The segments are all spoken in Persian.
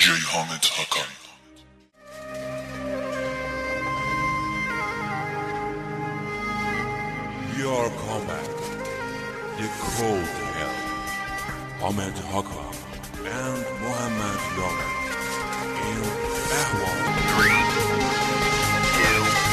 Hamid Hakan. We are coming. The cold hell. Hamid Hakan and Mohammed Yaman in Ahwal. 3, 2,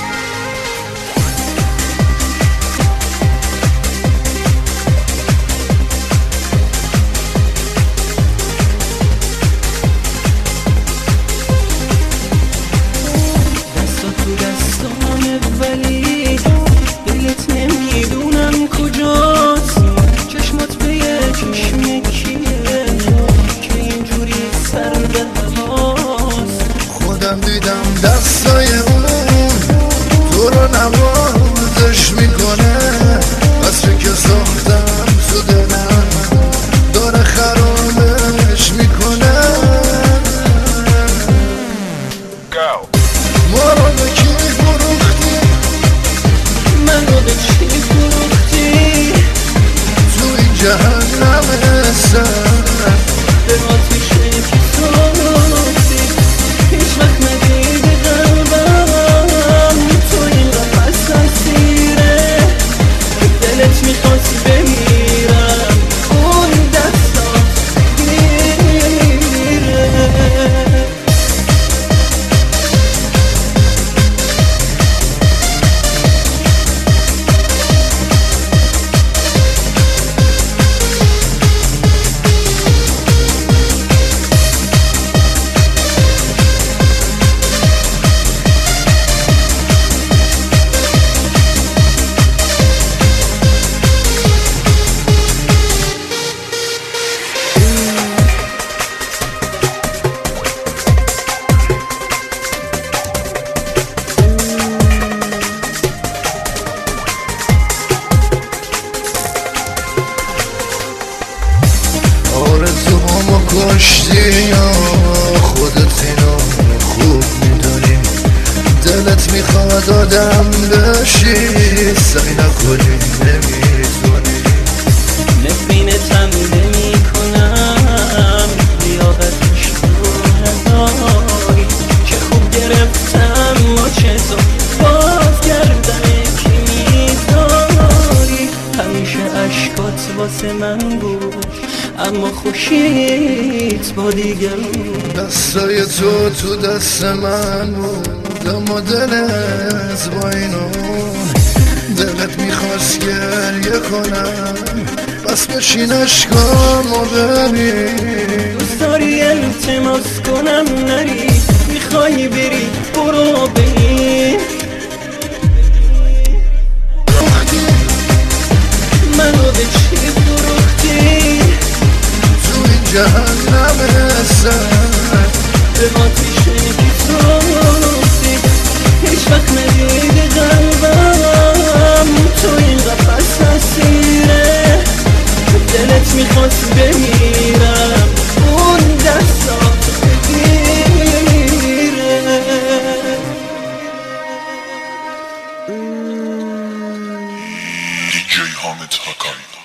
ولی دلت نمیدونم کجاست، چشمات به یه چشم کیه که اینجوری سر به هواست. خودم دیدم دستای اون تو رو نوازش میکنه، قصری که ساختم تو دلم داره خرابش میکنه. ما رو به کی فروختی، منو به چی فروختی؟ تو این جهنم سر به آتیشه کی سوختی؟ هیچ وقت ندیدی قلبم تو این قفص اسیره، دلت میخواست بمیرم اون دستات گیره. آرزوامو کشتی یا خودت اینو خوب میدونی، دلت میخواد آدم بشی سعی نکنی نمیتونی. نفرینتم نمی‌کنم لیاقتش رو نداری، چه خوب گرفتم ماچه تو باز گردن کی می‌داری. همیشه اشکات واسه من بود اما خوشیت با دیگرون. دستای تو دست من بود اما دلت با اینو، دلت میخواست گریه کنم بس بشین اشکامو ببین. دوست داری التماس کنم نری، میخوای بری برو بگیر. منو به چی فروختی، تو این جهنم سر به آتیشه کی سوختی؟ هیچ وقت ندیدی قلبم تو این قفص اسیره، دلت میخواست بمیرم اون دستات بگیره. DJ Hamid Hakan.